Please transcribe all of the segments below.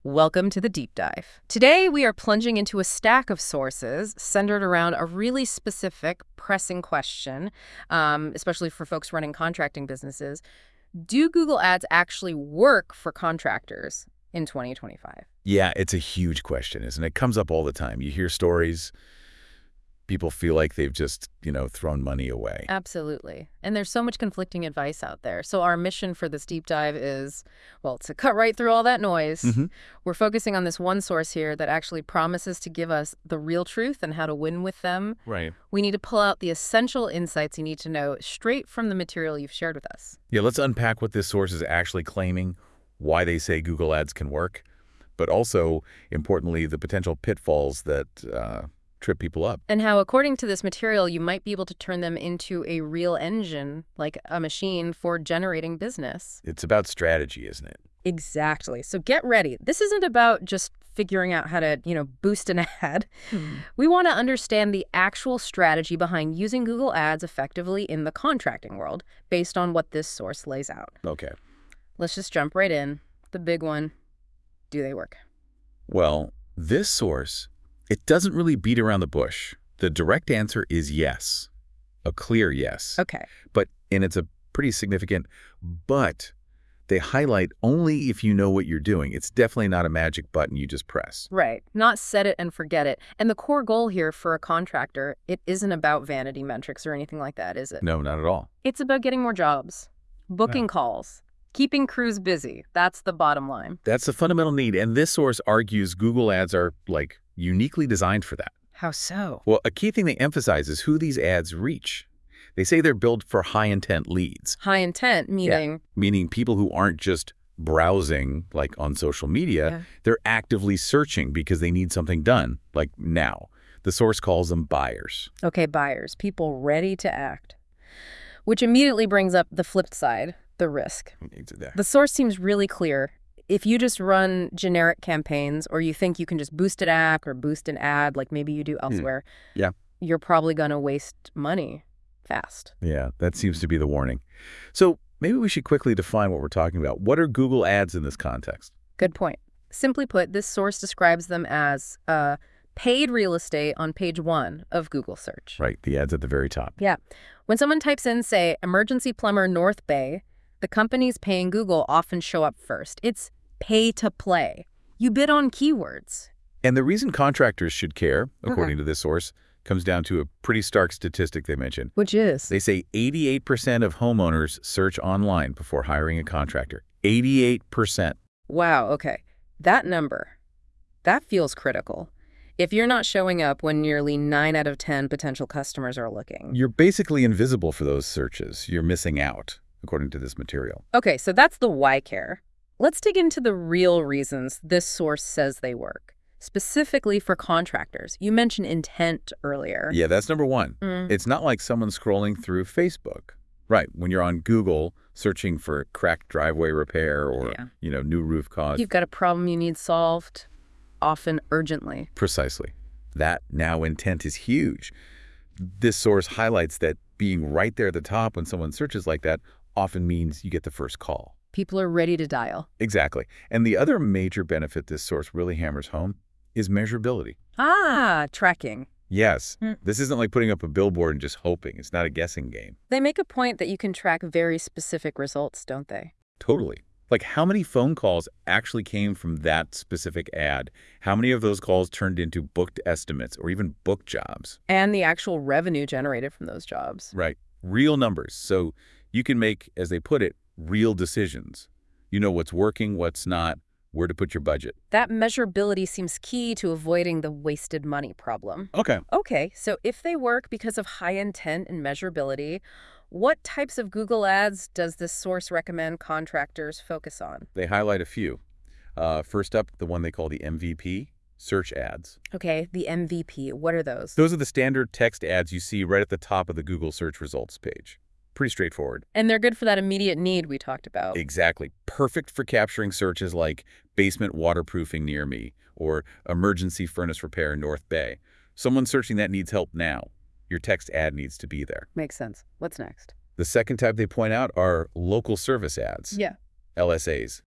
Welcome to the deep dive. Today, we are plunging into a stack of sources centered around a really specific, pressing question, especially for folks running contracting businesses. Do Google Ads actually work for contractors in 2025? Yeah, it's a huge question, isn't it? It comes up all the time. You hear stories, people feel like they've just, thrown money away. Absolutely. And there's so much conflicting advice out there. So our mission for this deep dive is, well, to cut right through all that noise. hmm We're focusing on this one source here that actually promises to give us the real truth and how to win with them. Right. We need to pull out the essential insights you need to know straight from the material you've shared with us. Yeah, let's unpack what this source is actually claiming, why they say Google Ads can work, but also, importantly, the potential pitfalls that trip people up. And how, according to this material, you might be able to turn them into a real engine, like a machine for generating business. It's about strategy, isn't it? Exactly. So get ready. This isn't about just figuring out how to, boost an ad. We want to understand the actual strategy behind using Google Ads effectively in the contracting world based on what this source lays out. Okay. Let's just jump right in. The big one. Do they work? Well, this source, it doesn't really beat around the bush. The direct answer is yes, a clear yes. Okay. And it's a pretty significant but. They highlight only if you know what you're doing. It's definitely not a magic button you just press. Right. Not set it and forget it. And the core goal here for a contractor, it isn't about vanity metrics or anything like that, is it? No, not at all. It's about getting more jobs, booking Yeah. calls, keeping crews busy. That's the bottom line. That's the fundamental need, and this source argues Google Ads are, uniquely designed for that. How so? Well, a key thing they emphasize is who these ads reach. They say they're built for high-intent leads, High intent, meaning... meaning people who aren't just browsing, like on social media. Yeah. They're actively searching because they need something done, like now. The source calls them buyers. Okay, buyers, people ready to act. Which immediately brings up the flip side, the risk. The source seems really clear. If you just run generic campaigns or you think you can just boost an ad or boost an ad like maybe you do elsewhere, Yeah. you're probably going to waste money fast. Yeah, that seems to be the warning. So maybe we should quickly define what we're talking about. What are Google Ads in this context? Good point. Simply put, this source describes them as paid real estate on page 1 of Google search. Right, the ads at the very top. Yeah. When someone types in, say, emergency plumber North Bay, the companies paying Google often show up first. It's pay to play. You bid on keywords. And the reason contractors should care, according to this source, comes down to a pretty stark statistic they mentioned. Which is? They say 88% of homeowners search online before hiring a contractor. 88%. Wow, okay. That number, that feels critical. If you're not showing up when nearly 9 out of 10 potential customers are looking. You're basically invisible for those searches. You're missing out, according to this material. Okay, so that's the why care. Let's dig into the real reasons this source says they work. Specifically for contractors. You mentioned intent earlier. Yeah, that's number one. It's not like someone scrolling through Facebook. Right, when you're on Google searching for cracked driveway repair or, new roof cause. You've got a problem you need solved, often urgently. Precisely. That now intent is huge. This source highlights that being right there at the top when someone searches like that often means you get the first call. People are ready to dial. Exactly. And the other major benefit this source really hammers home is measurability. Tracking. Yes. This isn't like putting up a billboard and just hoping. It's not a guessing game. They make a point that you can track very specific results, don't they? Totally. Like how many phone calls actually came from that specific ad? How many of those calls turned into booked estimates or even booked jobs? And the actual revenue generated from those jobs. Right. Real numbers. So you can make, as they put it, real decisions. You know what's working, what's not, where to put your budget. That measurability seems key to avoiding the wasted money problem. Okay, so if they work because of high intent and measurability, what types of Google Ads does this source recommend contractors focus on? They highlight a few. First up, the one they call the MVP, search ads. Okay, the MVP, what are those? Those are the standard text ads you see right at the top of the Google search results page. Pretty straightforward. And they're good for that immediate need we talked about. Exactly. Perfect for capturing searches like basement waterproofing near me or emergency furnace repair in North Bay. Someone searching that needs help now. Your text ad needs to be there. Makes sense. What's next? The second type they point out are local service ads. Yeah. LSAs.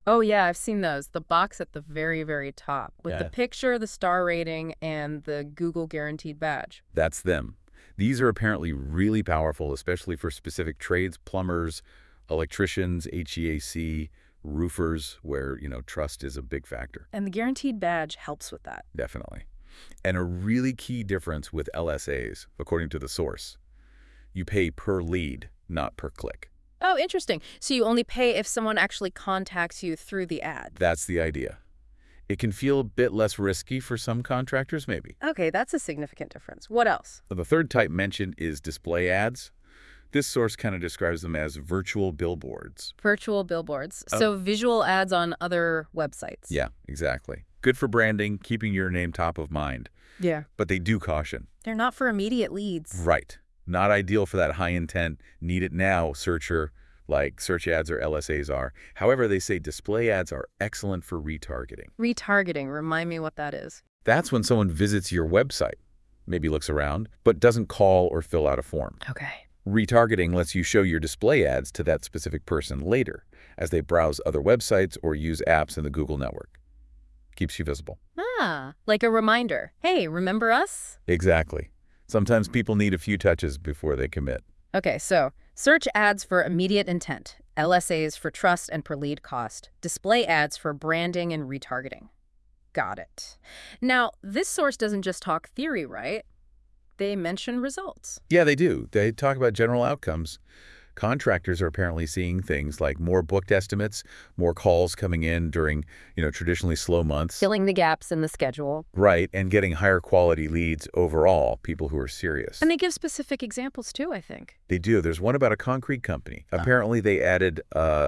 Oh, yeah, I've seen those. The box at the very, very top with the Yeah. picture, the star rating, and the Google Guaranteed badge. That's them. These are apparently really powerful, especially for specific trades, plumbers, electricians, HVAC, roofers, where, trust is a big factor. And the Guaranteed badge helps with that. Definitely. And a really key difference with LSAs, according to the source. You pay per lead, not per click. Oh, interesting. So you only pay if someone actually contacts you through the ad. That's the idea. It can feel a bit less risky for some contractors, maybe. Okay, that's a significant difference. What else? The third type mentioned is display ads. This source kind of describes them as virtual billboards. Virtual billboards. Oh. So visual ads on other websites. Yeah, exactly. Good for branding, keeping your name top of mind. Yeah. But they do caution. They're not for immediate leads. Right. Not ideal for that high-intent, need-it-now searcher like search ads or LSAs are. However, they say display ads are excellent for retargeting. Retargeting, remind me what that is. That's when someone visits your website, maybe looks around, but doesn't call or fill out a form. Okay. Retargeting lets you show your display ads to that specific person later as they browse other websites or use apps in the Google network. Keeps you visible. Ah, like a reminder. Hey, remember us? Exactly. Sometimes people need a few touches before they commit. Okay, so search ads for immediate intent, LSAs for trust and per lead cost, display ads for branding and retargeting. Got it. Now, this source doesn't just talk theory, right? They mention results. Yeah, they do. They talk about general outcomes. Contractors are apparently seeing things like more booked estimates, more calls coming in during, traditionally slow months. Filling the gaps in the schedule. Right, and getting higher quality leads overall, people who are serious. And they give specific examples too, I think. They do. There's one about a concrete company. Apparently, they added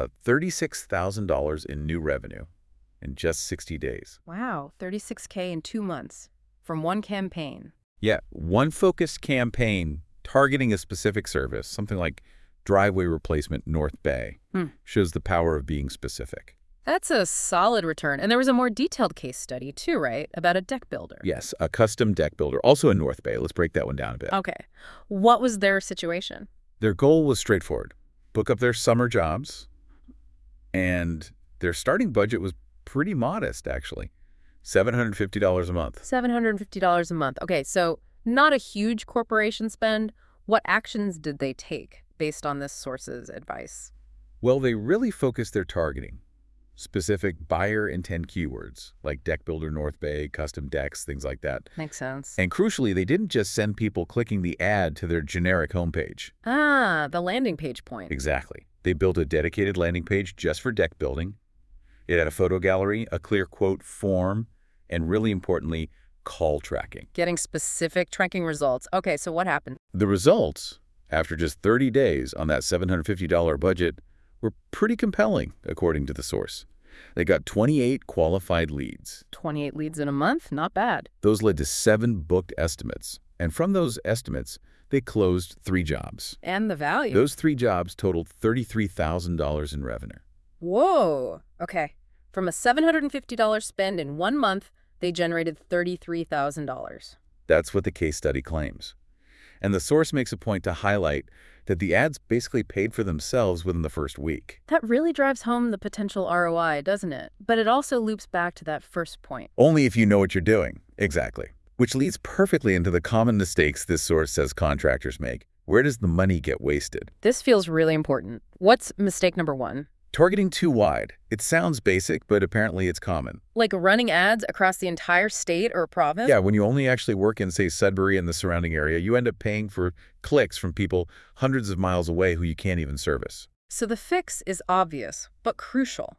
$36,000 in new revenue in just 60 days. Wow, $36K in 2 months from one campaign. Yeah, one focused campaign targeting a specific service, something like driveway replacement North Bay, shows the power of being specific. That's a solid return. And there was a more detailed case study too, right? About a deck builder. Yes, a custom deck builder, also in North Bay. Let's break that one down a bit. Okay. What was their situation? Their goal was straightforward. Book up their summer jobs, and their starting budget was pretty modest, actually. $750 a month. $750 a month. Okay, so not a huge corporation spend. What actions did they take based on this source's advice? Well, they really focused their targeting. Specific buyer intent keywords, like deck builder North Bay, custom decks, things like that. Makes sense. And crucially, they didn't just send people clicking the ad to their generic homepage. Ah, the landing page point. Exactly. They built a dedicated landing page just for deck building. It had a photo gallery, a clear quote form, and really importantly, call tracking. Getting specific tracking results. Okay, so what happened? The results, after just 30 days on that $750 budget, were pretty compelling, according to the source. They got 28 qualified leads. 28 leads in a month? Not bad. Those led to 7 booked estimates. And from those estimates, they closed 3 jobs. And the value. Those 3 jobs totaled $33,000 in revenue. Whoa. Okay. From a $750 spend in 1 month, they generated $33,000. That's what the case study claims. And the source makes a point to highlight that the ads basically paid for themselves within the first week. That really drives home the potential ROI, doesn't it? But it also loops back to that first point. Only if you know what you're doing. Exactly. Which leads perfectly into the common mistakes this source says contractors make. Where does the money get wasted? This feels really important. What's mistake number 1? Targeting too wide. It sounds basic, but apparently it's common. Like running ads across the entire state or province? Yeah, when you only actually work in, say, Sudbury and the surrounding area, you end up paying for clicks from people hundreds of miles away who you can't even service. So the fix is obvious, but crucial.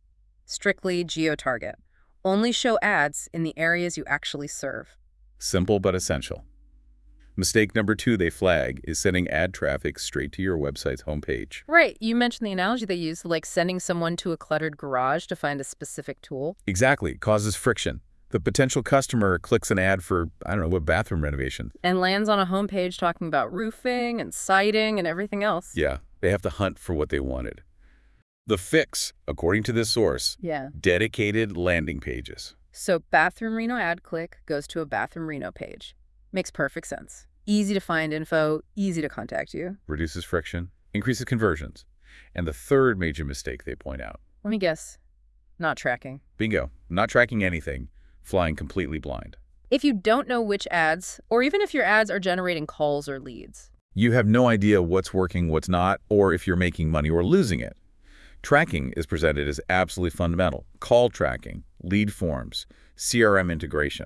Strictly geo-target. Only show ads in the areas you actually serve. Simple but essential. Mistake number 2 they flag is sending ad traffic straight to your website's homepage. Right. You mentioned the analogy they use, like sending someone to a cluttered garage to find a specific tool. Exactly. Causes friction. The potential customer clicks an ad for, a bathroom renovation. And lands on a homepage talking about roofing and siding and everything else. Yeah, they have to hunt for what they wanted. The fix, according to this source, Yeah. dedicated landing pages. So Bathroom Reno ad click goes to a Bathroom Reno page. Makes perfect sense. Easy to find info, easy to contact you. Reduces friction, increases conversions. And the third major mistake they point out. Let me guess. not tracking. Bingo. Not tracking anything, flying completely blind. If you don't know which ads, or even if your ads are generating calls or leads. You have no idea what's working, what's not, or if you're making money or losing it. Tracking is presented as absolutely fundamental. Call tracking, lead forms, CRM integration.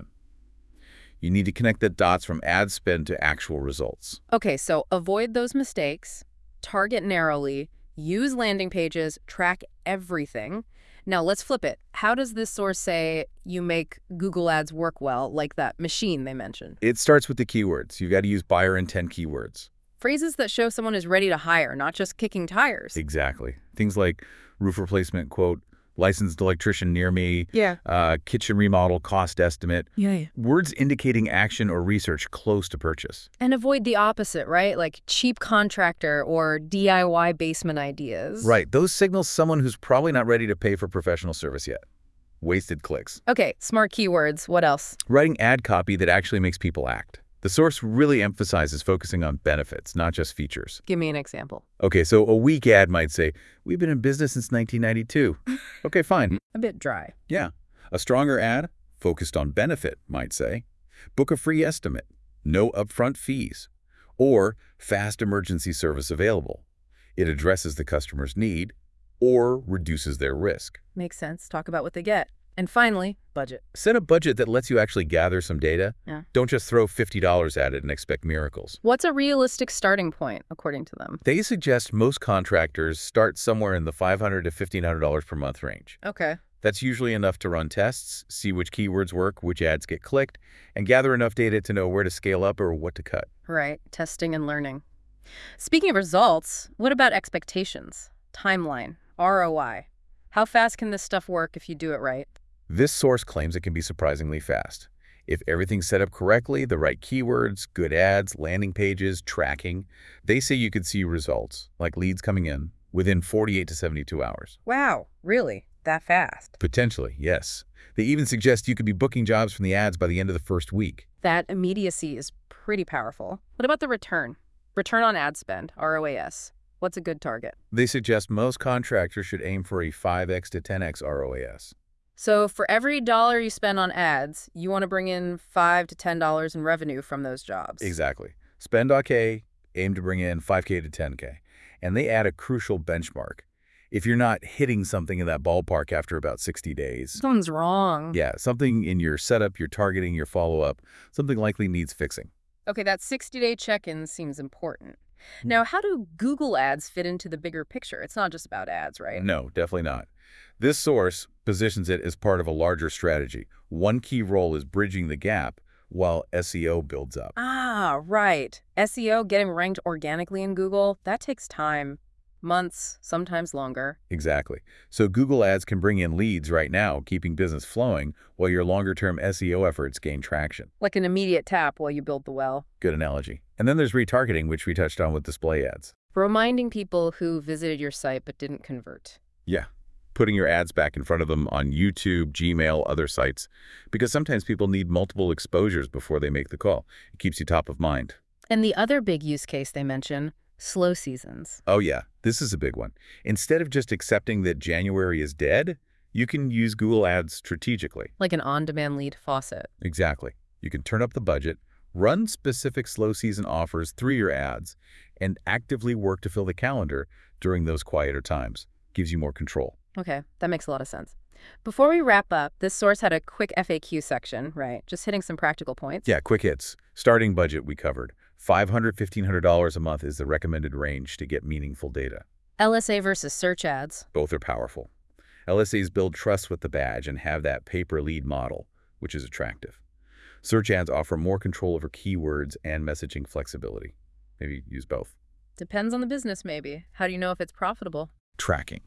You need to connect the dots from ad spend to actual results. Okay, so avoid those mistakes, target narrowly, use landing pages, track everything. Now let's flip it. How does this source say you make Google Ads work well, like that machine they mentioned? It starts with the keywords. You've got to use buyer intent keywords. Phrases that show someone is ready to hire, not just kicking tires. Exactly. Things like roof replacement, quote, licensed electrician near me, kitchen remodel cost estimate. Yeah. Words indicating action or research close to purchase. And avoid the opposite, right? Like cheap contractor or DIY basement ideas. Right. Those signal someone who's probably not ready to pay for professional service yet. Wasted clicks. Okay, smart keywords. What else? Writing ad copy that actually makes people act. The source really emphasizes focusing on benefits, not just features. Give me an example. Okay, so a weak ad might say, we've been in business since 1992. Okay, fine. A bit dry. Yeah. A stronger ad, focused on benefit, might say, book a free estimate, no upfront fees, or fast emergency service available. It addresses the customer's need or reduces their risk. Makes sense. Talk about what they get. And finally, budget. Set a budget that lets you actually gather some data. Yeah. Don't just throw $50 at it and expect miracles. What's a realistic starting point, according to them? They suggest most contractors start somewhere in the $500 to $1,500 per month range. Okay. That's usually enough to run tests, see which keywords work, which ads get clicked, and gather enough data to know where to scale up or what to cut. Right. Testing and learning. Speaking of results, what about expectations? Timeline, ROI. How fast can this stuff work if you do it right? This source claims it can be surprisingly fast. If everything's set up correctly, the right keywords, good ads, landing pages, tracking, they say you could see results, like leads coming in, within 48 to 72 hours. Wow, really? That fast? Potentially, yes. They even suggest you could be booking jobs from the ads by the end of the first week. That immediacy is pretty powerful. What about the return? Return on ad spend, ROAS. What's a good target? They suggest most contractors should aim for a 5x to 10x ROAS. So for every dollar you spend on ads, you want to bring in $5 to $10 in revenue from those jobs. Exactly. Spend.K, aim to bring in 5K to 10K. And they add a crucial benchmark. If you're not hitting something in that ballpark after about 60 days, Something's wrong. yeah, something in your setup, your targeting, your follow-up, something likely needs fixing. Okay, that 60-day check-in seems important. Now, how do Google Ads fit into the bigger picture? It's not just about ads, right? No, definitely not. This source positions it as part of a larger strategy. One key role is bridging the gap while SEO builds up. Ah, right. SEO, getting ranked organically in Google, that takes time. Months, sometimes longer. Exactly. So Google Ads can bring in leads right now, keeping business flowing, while your longer-term SEO efforts gain traction. Like an immediate tap while you build the well. Good analogy. And then there's retargeting, which we touched on with display ads. Reminding people who visited your site but didn't convert. Yeah. Putting your ads back in front of them on YouTube, Gmail, other sites, because sometimes people need multiple exposures before they make the call. It keeps you top of mind. And the other big use case they mention, slow seasons. Oh yeah, this is a big one. Instead of just accepting that January is dead, you can use Google Ads strategically. Like an on-demand lead faucet. Exactly. You can turn up the budget, run specific slow season offers through your ads, and actively work to fill the calendar during those quieter times. Gives you more control. Okay, that makes a lot of sense. Before we wrap up, this source had a quick FAQ section, right? Just hitting some practical points. Yeah, quick hits. Starting budget we covered. $500, $1,500 a month is the recommended range to get meaningful data. LSA versus search ads. Both are powerful. LSAs build trust with the badge and have that pay-per-lead model, which is attractive. Search ads offer more control over keywords and messaging flexibility. Maybe use both. Depends on the business, maybe. How do you know if it's profitable? Tracking.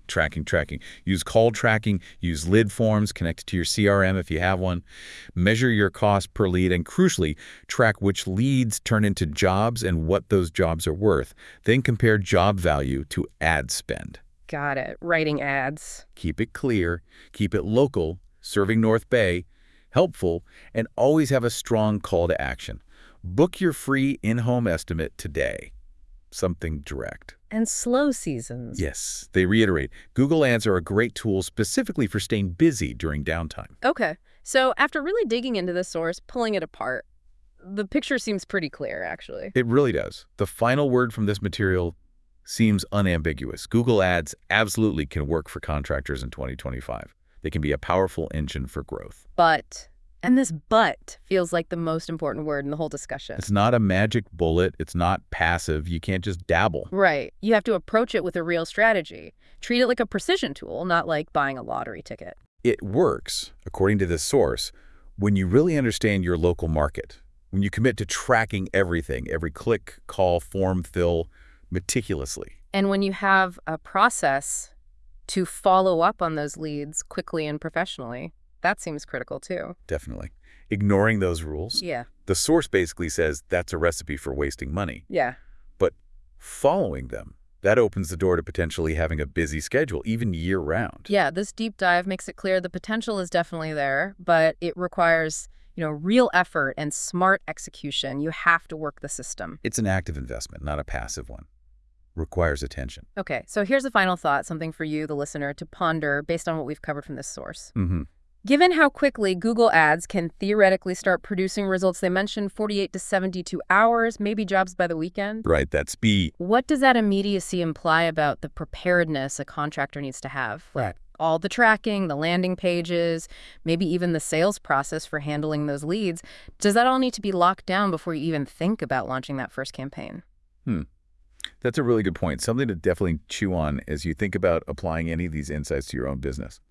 Use call tracking, use lead forms, connect it to your CRM if you have one. Measure your cost per lead, and crucially, track which leads turn into jobs and what those jobs are worth. Then compare job value to ad spend. Got it. Writing ads. Keep it clear, keep it local, serving North Bay, helpful, and always have a strong call to action. Book your free in-home estimate today. Something direct. And slow seasons. Yes, they reiterate, Google Ads are a great tool specifically for staying busy during downtime. Okay. So after really digging into the source, pulling it apart, the picture seems pretty clear, actually. It really does. The final word from this material seems unambiguous. Google Ads absolutely can work for contractors in 2025. They can be a powerful engine for growth. But, and this but feels like the most important word in the whole discussion. It's not a magic bullet. It's not passive. You can't just dabble. Right. You have to approach it with a real strategy. Treat it like a precision tool, not like buying a lottery ticket. It works, according to this source, when you really understand your local market, when you commit to tracking everything, every click, call, form, fill, meticulously. And when you have a process to follow up on those leads quickly and professionally, that seems critical too. Definitely. Ignoring those rules. Yeah. The source basically says that's a recipe for wasting money. Yeah. But following them, that opens the door to potentially having a busy schedule, even year-round. Yeah, this deep dive makes it clear the potential is definitely there, but it requires, real effort and smart execution. You have to work the system. It's an active investment, not a passive one. Requires attention. Okay, so here's a final thought, something for you, the listener, to ponder based on what we've covered from this source. Given how quickly Google Ads can theoretically start producing results, they mentioned 48 to 72 hours, maybe jobs by the weekend. Right, that speed. What does that immediacy imply about the preparedness a contractor needs to have? Right. All the tracking, the landing pages, maybe even the sales process for handling those leads. Does that all need to be locked down before you even think about launching that first campaign? That's a really good point. Something to definitely chew on as you think about applying any of these insights to your own business.